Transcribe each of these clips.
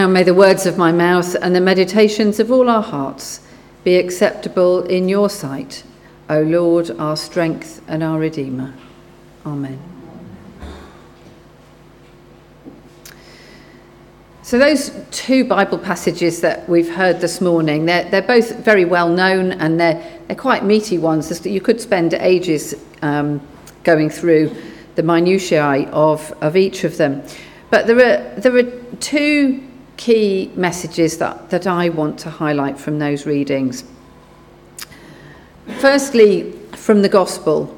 Now may the words of my mouth and the meditations of all our hearts be acceptable in your sight, O Lord, our strength and our Redeemer. Amen. So those two Bible passages that we've heard this morning, they're both very well known, and they're quite meaty ones. You could spend ages going through the minutiae of each of them. But there are two key messages that I want to highlight from those readings. Firstly, from the Gospel,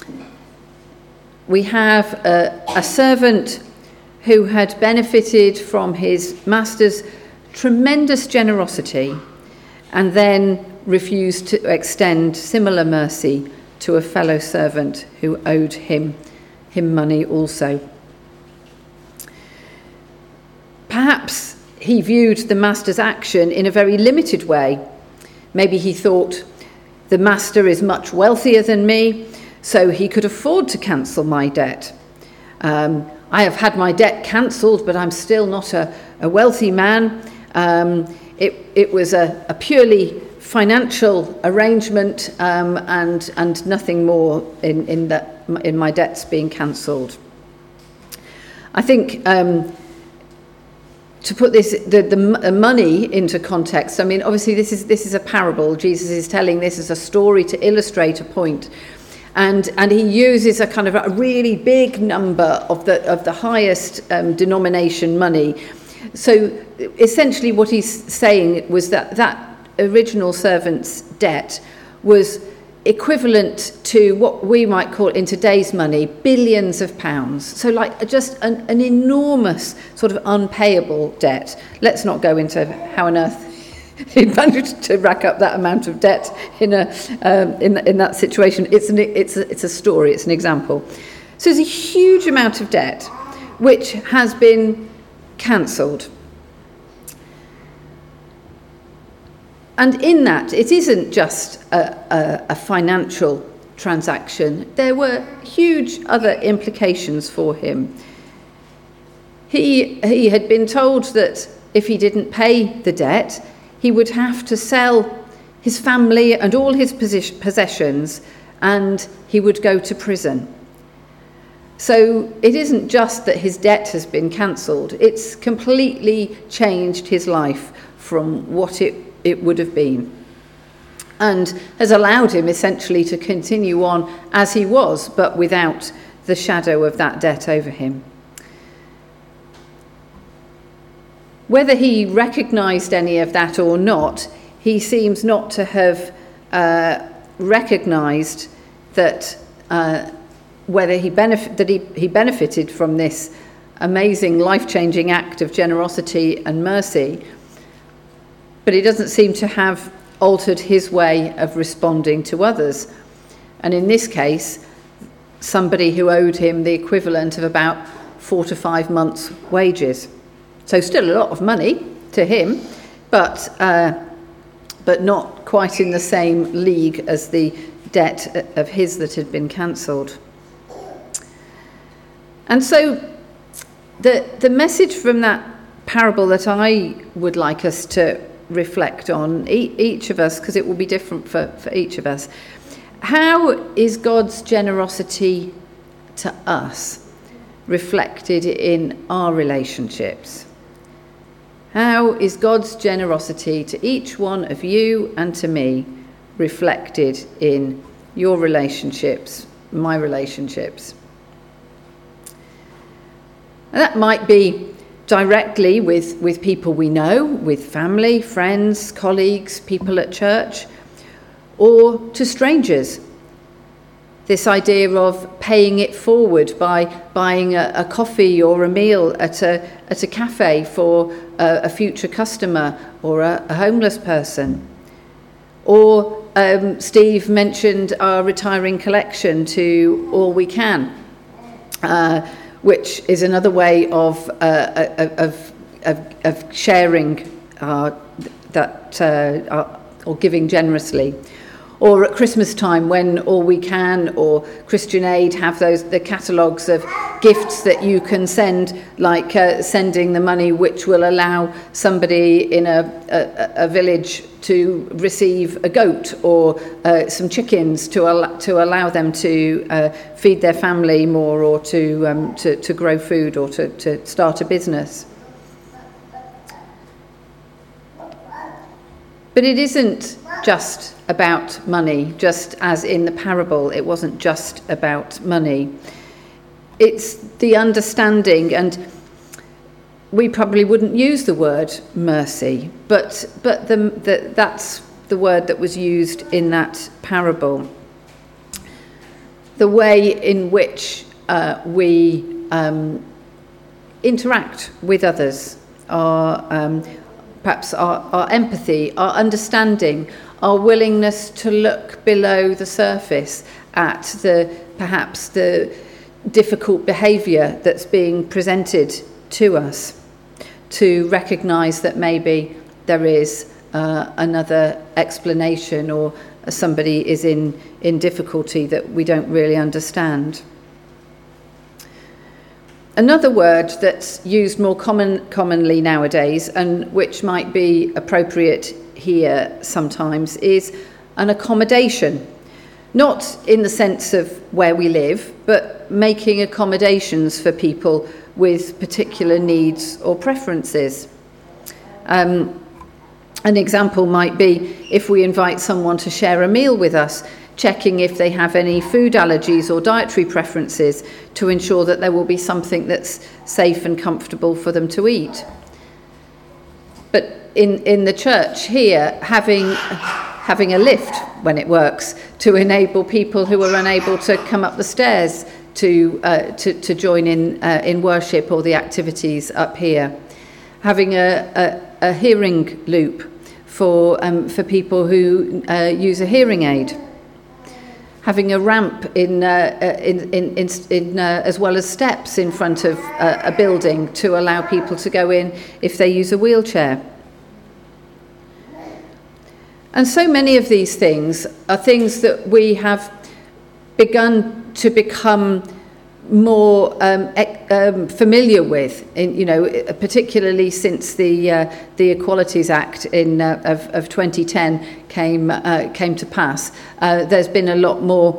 we have a servant who had benefited from his master's tremendous generosity and then refused to extend similar mercy to a fellow servant who owed him money also. Perhaps he viewed the master's action in a very limited way. Maybe he thought, the master is much wealthier than me, so he could afford to cancel my debt. I have had my debt cancelled, but I'm still not a wealthy man. It was a purely financial arrangement, and nothing more in my debts being cancelled. I think to put the money into context, I mean, obviously this is a parable. Jesus is telling this as a story to illustrate a point. And he uses a kind of a really big number of the highest denomination money. So essentially what he's saying was that original servant's debt was equivalent to what we might call in today's money billions of pounds. So like just an enormous sort of unpayable debt. Let's not go into how on earth he managed to rack up that amount of debt in that situation. It's a story. It's an example. So there's a huge amount of debt which has been cancelled, and in that it isn't just a financial transaction. There were huge other implications for him. He had been told that if he didn't pay the debt, he would have to sell his family and all his possessions, and he would go to prison. So it isn't just that his debt has been cancelled, it's completely changed his life from what it would have been, and has allowed him essentially to continue on as he was, but without the shadow of that debt over him. Whether he recognised any of that or not, he seems not to have recognised that whether he benefited from this amazing life-changing act of generosity and mercy, but he doesn't seem to have altered his way of responding to others. And in this case, somebody who owed him the equivalent of about 4 to 5 months' wages. So still a lot of money to him, but not quite in the same league as the debt of his that had been cancelled. And so the message from that parable that I would like us to reflect on, each of us, because it will be different for each of us. How is God's generosity to us reflected in our relationships? How is God's generosity to each one of you and to me reflected in your relationships, my relationships? And that might be directly with people we know, with family, friends, colleagues, people at church, or to strangers. This idea of paying it forward by buying a coffee or a meal at a cafe for a future customer or a homeless person. Or Steve mentioned our retiring collection to All We Can, which is another way of sharing or giving generously. Or at Christmas time, when All We Can or Christian Aid have the catalogues of gifts that you can send, like sending the money which will allow somebody in a village to receive a goat or some chickens to allow them to feed their family more, or to grow food, or to start a business. But it isn't just about money, just as in the parable, it wasn't just about money. It's the understanding, and we probably wouldn't use the word mercy, but that's the word that was used in that parable. The way in which we interact with others, perhaps our empathy, our understanding, our willingness to look below the surface at perhaps the difficult behaviour that's being presented to us, to recognise that maybe there is another explanation, or somebody is in difficulty that we don't really understand. Another word that's used more commonly nowadays, and which might be appropriate here sometimes, is an accommodation. Not in the sense of where we live, but making accommodations for people with particular needs or preferences. An example might be if we invite someone to share a meal with us, checking if they have any food allergies or dietary preferences to ensure that there will be something that's safe and comfortable for them to eat. But in the church here, having a lift when it works to enable people who are unable to come up the stairs to join in worship or the activities up here. Having a hearing loop for people who use a hearing aid. Having a ramp in as well as steps in front of a building to allow people to go in if they use a wheelchair. And so many of these things are things that we have begun to become more familiar with, particularly since the Equalities Act of 2010 came to pass. There's been a lot more,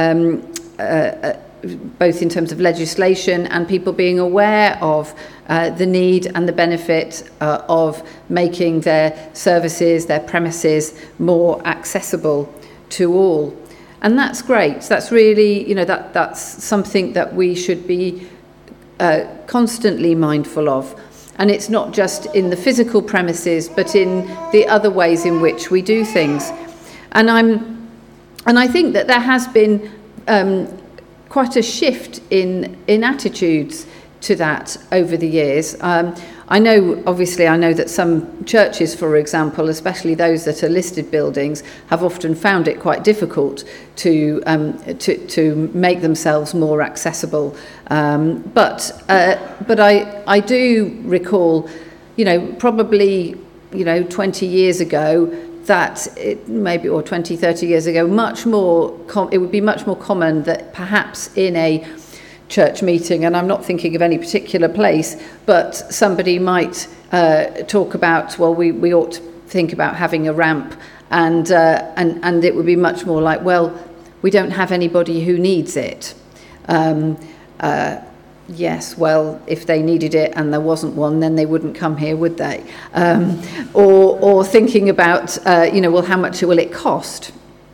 both in terms of legislation and people being aware of the need and the benefit of making their services, their premises, more accessible to all. And that's great. That's really, that's something that we should be constantly mindful of. And it's not just in the physical premises, but in the other ways in which we do things. And I think that there has been quite a shift in attitudes to that over the years. I know that some churches, for example, especially those that are listed buildings, have often found it quite difficult to make themselves more accessible. But I do recall, probably 20 years ago, that or 20, 30 years ago, it would be much more common that perhaps in a church meeting, and I'm not thinking of any particular place, but somebody might talk about, well, we ought to think about having a ramp, and it would be much more like, well, we don't have anybody who needs it. Yes, well, if they needed it and there wasn't one, then they wouldn't come here, would they? Or thinking about, well, how much will it cost?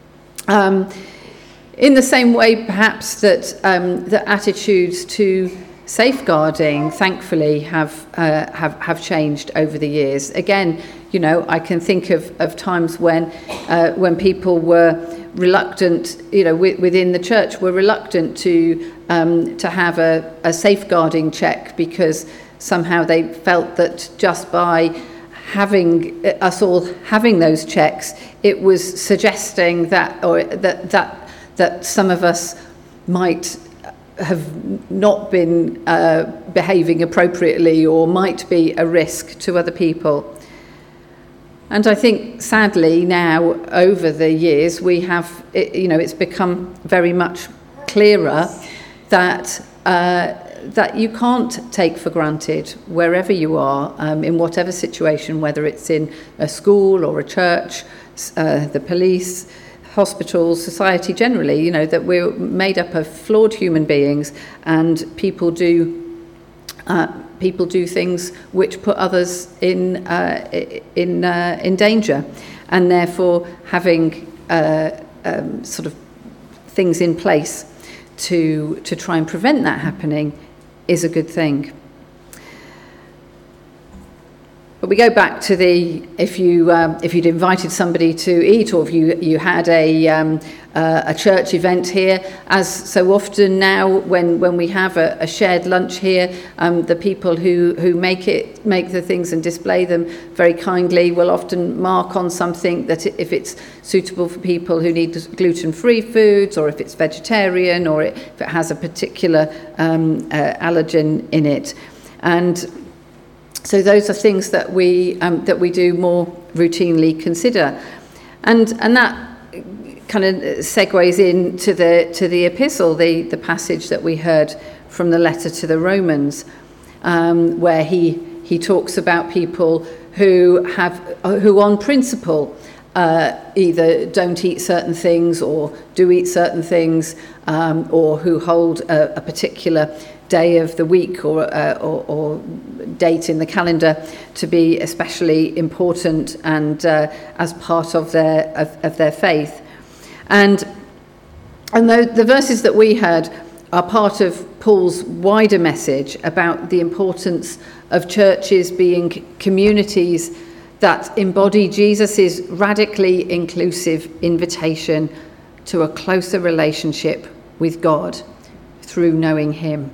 In the same way, perhaps, that the attitudes to safeguarding, thankfully, have changed over the years. Again, I can think of times when people were reluctant, within the church, were reluctant to have a safeguarding check, because somehow they felt that just by having us all having those checks, it was suggesting that some of us might have not been behaving appropriately, or might be a risk to other people. And I think, sadly, now, over the years, we have, it's become very much clearer that that you can't take for granted wherever you are, in whatever situation, whether it's in a school or a church, the police, hospitals, society generally, that we're made up of flawed human beings, and people do things which put others in danger, and therefore having sort of things in place to try and prevent that happening is a good thing. But we go back to if you'd invited somebody to eat, or if you had a church event here, as so often now when we have a shared lunch here, the people who make the things and display them very kindly will often mark on something that if it's suitable for people who need gluten-free foods, or if it's vegetarian, or if it has a particular allergen in it. And so those are things that we do more routinely consider, and that kind of segues into the epistle, the passage that we heard from the letter to the Romans, where he talks about people who on principle either don't eat certain things or do eat certain things, or who hold a particular day of the week or date in the calendar to be especially important and as part of their faith. And the verses that we heard are part of Paul's wider message about the importance of churches being communities that embody Jesus' radically inclusive invitation to a closer relationship with God through knowing him.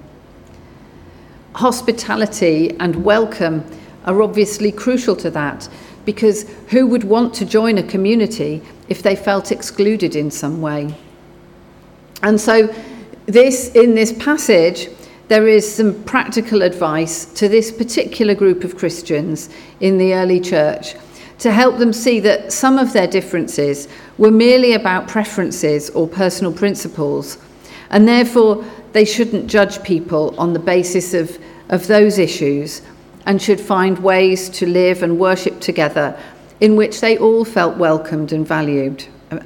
Hospitality and welcome are obviously crucial to that, because who would want to join a community if they felt excluded in some way? And so in this passage, there is some practical advice to this particular group of Christians in the early church to help them see that some of their differences were merely about preferences or personal principles, and therefore they shouldn't judge people on the basis of those issues, and should find ways to live and worship together in which they all felt welcomed and valued.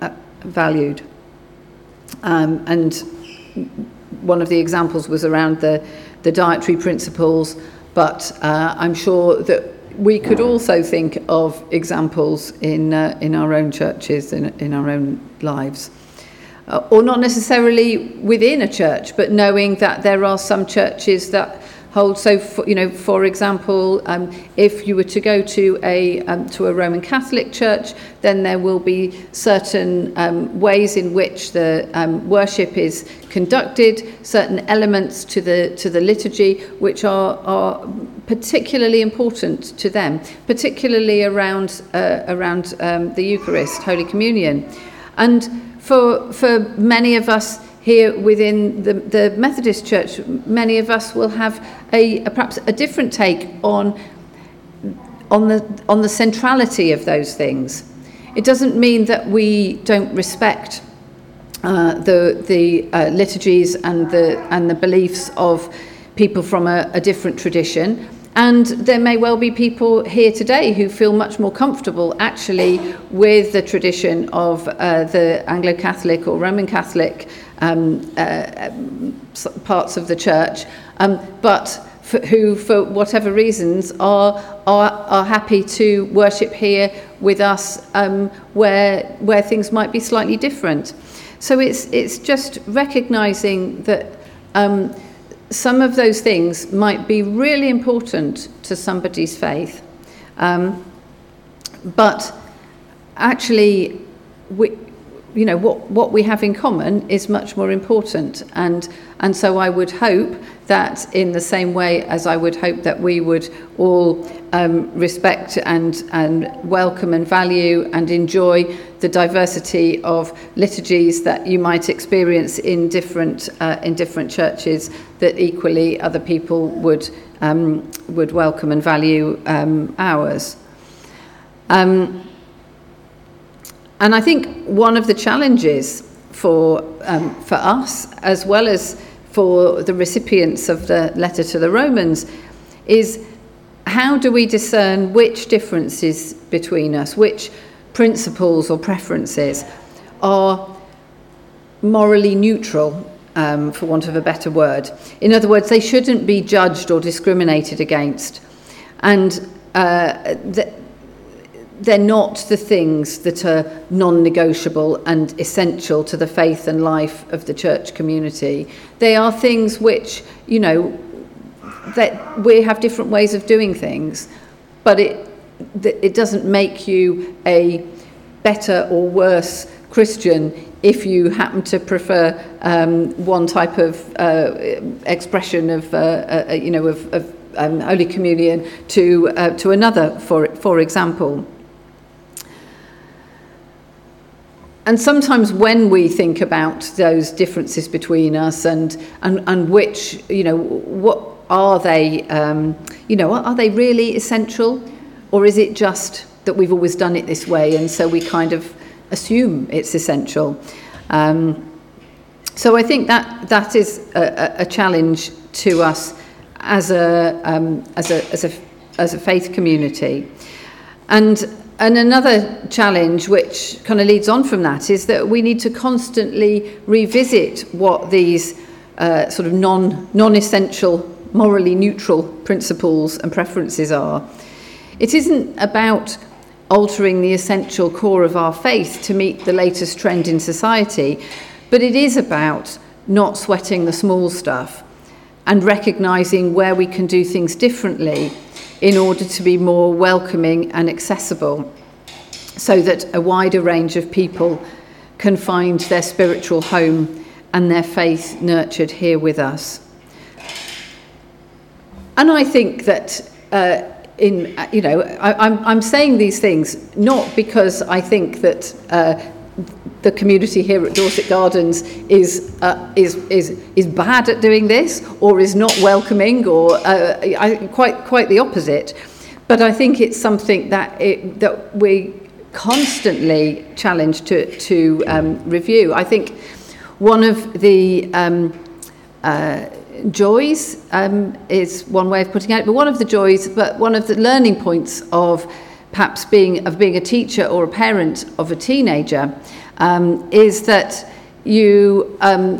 And one of the examples was around the dietary principles, but I'm sure that we could also think of examples in our own churches, in our own lives. Or not necessarily within a church, but knowing that there are some churches that hold. So, for example, if you were to go to a Roman Catholic church, then there will be certain ways in which the worship is conducted, certain elements to the liturgy which are particularly important to them, particularly around the Eucharist, Holy Communion, and for many of us here within the Methodist Church, many of us will have perhaps a different take on the centrality of those things. It doesn't mean that we don't respect the liturgies and the beliefs of people from a different tradition. And there may well be people here today who feel much more comfortable actually with the tradition of the Anglo-Catholic or Roman Catholic parts of the church, but who, for whatever reasons, are happy to worship here with us, where things might be slightly different. So it's just recognising that some of those things might be really important to somebody's faith, but actually, what we have in common is much more important, and so I would hope that in the same way as I would hope that we would all respect and welcome and value and enjoy the diversity of liturgies that you might experience in different churches, that equally other people would welcome and value ours. And I think one of the challenges for us, as well as for the recipients of the letter to the Romans is, how do we discern which differences between us, which principles or preferences are morally neutral, for want of a better word? In other words, they shouldn't be judged or discriminated against. And they're not the things that are non-negotiable and essential to the faith and life of the church community. They are things which, that we have different ways of doing things, but it doesn't make you a better or worse Christian if you happen to prefer one type of expression of Holy Communion to another, for example. And sometimes when we think about those differences between us and which, what are they, are they really essential? Or is it just that we've always done it this way and so we kind of assume it's essential? So I think that is a challenge to us as a faith community. And another challenge which kind of leads on from that is that we need to constantly revisit what these sort of non-essential, morally neutral principles and preferences are. It isn't about altering the essential core of our faith to meet the latest trend in society, but it is about not sweating the small stuff and recognising where we can do things differently in order to be more welcoming and accessible, so that a wider range of people can find their spiritual home and their faith nurtured here with us. And I think that I'm saying these things not because I think that the community here at Dorset Gardens is bad at doing this or is not welcoming, or quite the opposite. But I think it's something that we constantly challenge to review. I think one of the joys is one way of putting it, but one of the learning points of perhaps being a teacher or a parent of a teenager is that you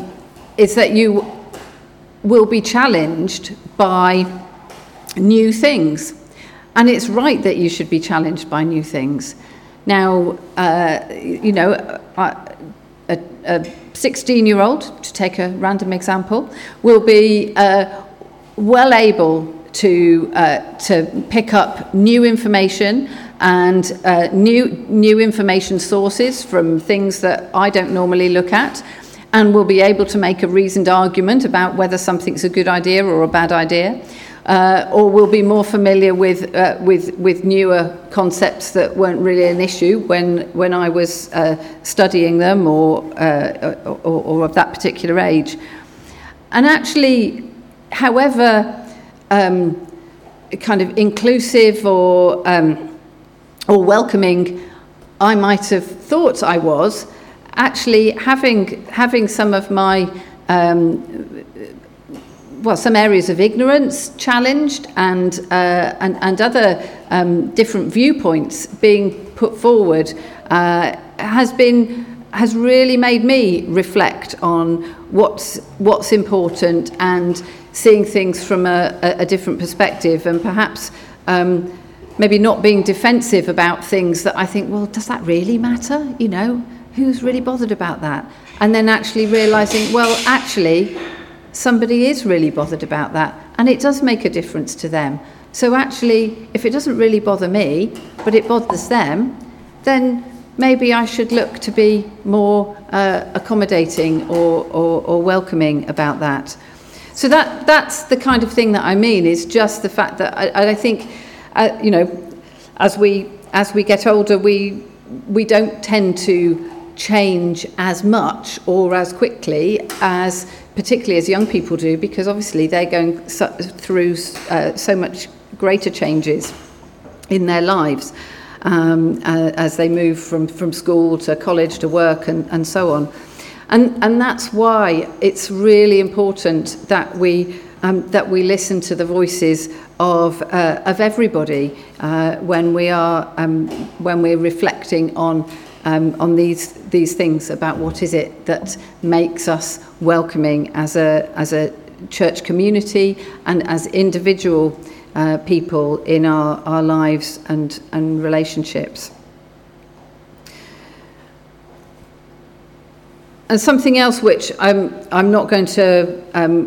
will be challenged by new things, and it's right that you should be challenged by new things. Now, a 16-year-old, to take a random example, will be well able to pick up new information and new information sources from things that I don't normally look at, and will be able to make a reasoned argument about whether something's a good idea or a bad idea, or will be more familiar with newer concepts that weren't really an issue when I was studying them or of that particular age. And actually, however kind of inclusive or welcoming I might have thought I was, actually having some of my some areas of ignorance challenged and other different viewpoints being put forward has really made me reflect on what's important and seeing things from a different perspective, and perhaps maybe not being defensive about things that I think, well, does that really matter? Who's really bothered about that? And then actually realising, well, actually, somebody is really bothered about that, and it does make a difference to them. So actually, if it doesn't really bother me, but it bothers them, then maybe I should look to be more accommodating or welcoming about that. So that's the kind of thing that I mean, is just the fact that I think, as we get older, we don't tend to change as much or as quickly as particularly as young people do, because obviously they're going through so much greater changes in their lives as they move from school to college to work and so on. And that's why it's really important that we listen to the voices of everybody when we're reflecting on these things about what is it that makes us welcoming as a church community and as individual people in our lives and relationships. And something else which I'm not going to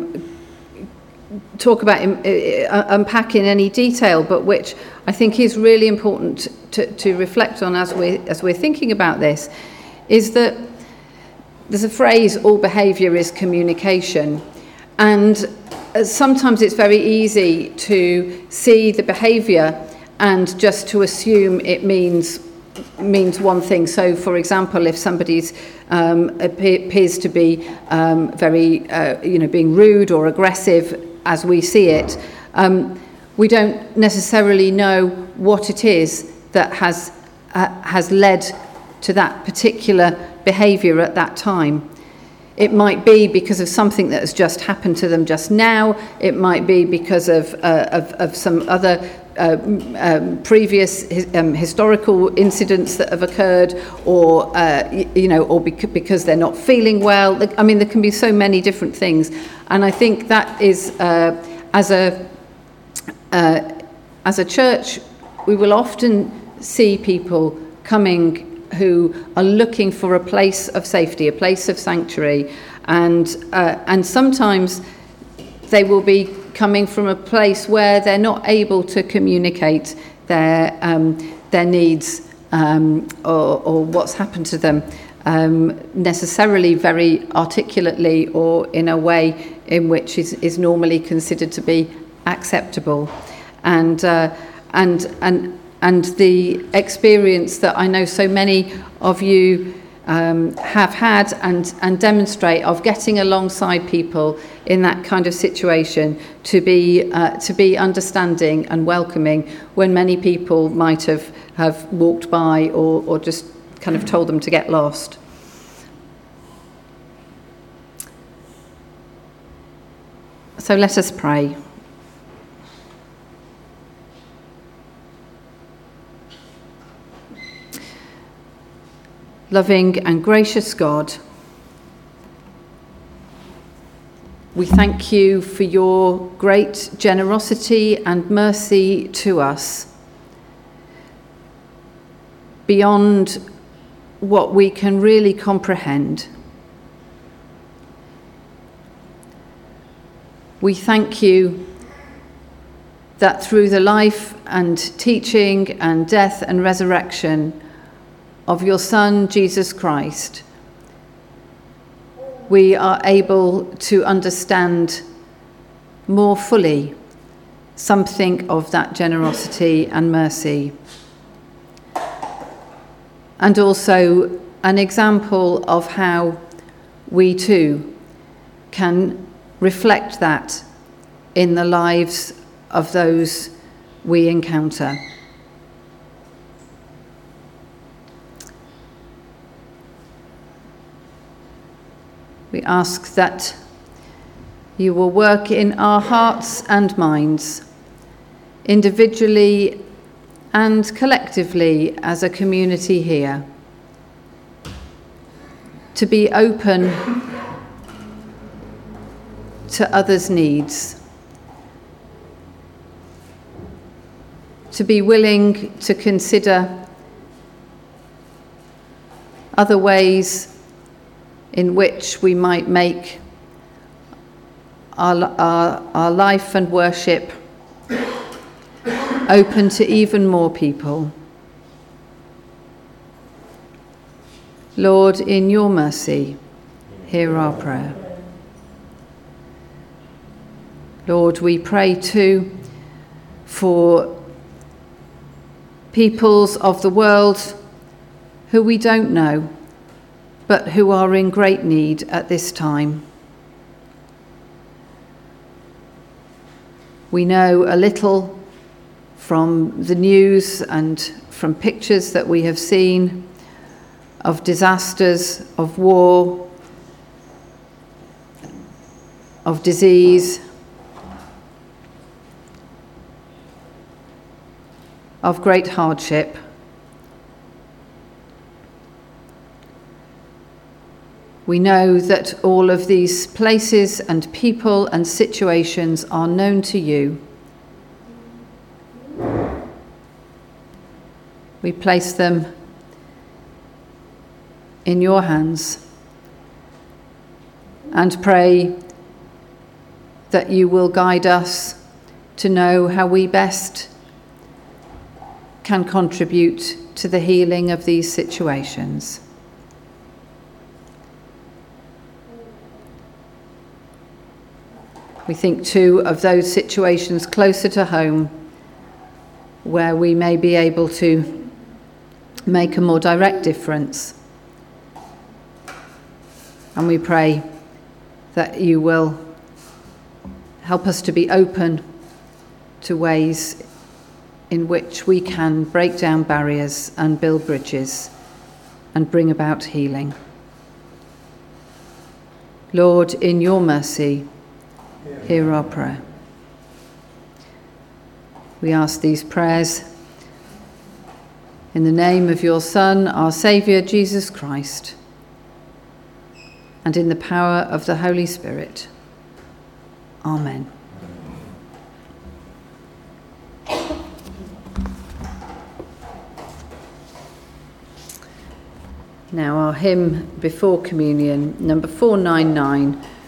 talk about, unpack in any detail, but which I think is really important to reflect on as we're thinking about this, is that there's a phrase, all behaviour is communication. And sometimes it's very easy to see the behaviour and just to assume it means one thing. So, for example, if somebody's appears to be very, being rude or aggressive as we see it, we don't necessarily know what it is that has led to that particular behaviour at that time. It might be because of something that has just happened to them just now. It might be because of some other previous historical incidents that have occurred, or because they're not feeling well. I mean, there can be so many different things, and I think that is as a church, we will often see people coming who are looking for a place of safety, a place of sanctuary, and sometimes they will be coming from a place where they're not able to communicate their needs or what's happened to them necessarily very articulately or in a way in which is normally considered to be acceptable, and the experience that I know so many of you have had and demonstrate of getting alongside people in that kind of situation to be understanding and welcoming when many people might have walked by or just kind of told them to get lost. So let us pray. Loving and gracious God, we thank you for your great generosity and mercy to us, beyond what we can really comprehend. We thank you that through the life and teaching and death and resurrection of your Son, Jesus Christ, we are able to understand more fully something of that generosity and mercy, and also an example of how we too can reflect that in the lives of those we encounter. We ask that you will work in our hearts and minds, individually and collectively as a community here, to be open to others' needs, to be willing to consider other ways in which we might make our life and worship open to even more people. Lord, in your mercy, hear our prayer. Lord, we pray too for peoples of the world who we don't know, but who are in great need at this time. We know a little from the news and from pictures that we have seen of disasters, of war, of disease, of great hardship. We know that all of these places and people and situations are known to you. We place them in your hands and pray that you will guide us to know how we best can contribute to the healing of these situations. We think too of those situations closer to home where we may be able to make a more direct difference. And we pray that you will help us to be open to ways in which we can break down barriers and build bridges and bring about healing. Lord, in your mercy, hear our prayer. We ask these prayers in the name of your Son, our Saviour, Jesus Christ, and in the power of the Holy Spirit. Amen. Now our hymn before communion, number 499,